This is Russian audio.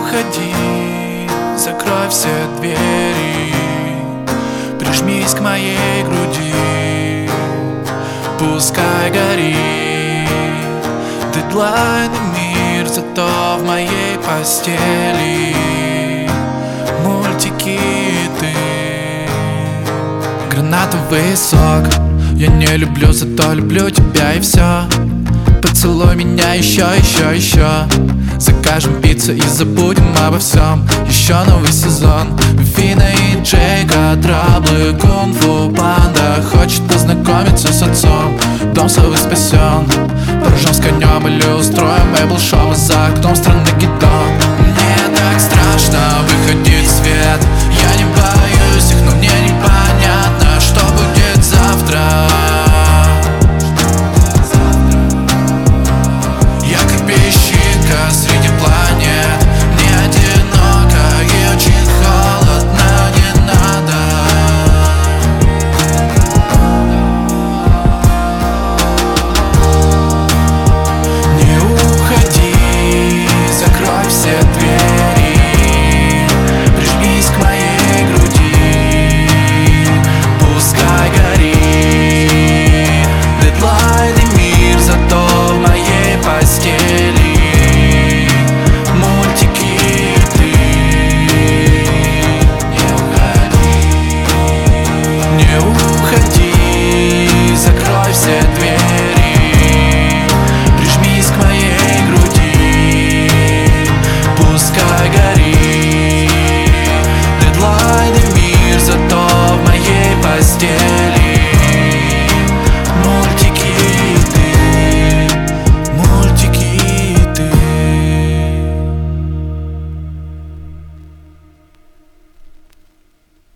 уходи, закрой все двери, прижмись к моей груди, пускай горит дедлайн и мир, зато в моей постели мультики и ты. Гранатовый сок я не люблю, зато люблю тебя и все. Поцелуй меня еще, еще, еще. Закажем пиццу и забудем обо всем. Еще новый сезон. Вина и Джейка, траблы, кунг-фу панда хочет познакомиться с отцом. Дом свой спасен. Поржем с конем или устроим эйбл-шоу за окном страны гидон. Мне так страшно выходить в свет. Я не боюсь их, но мне непонятно, что будет завтра.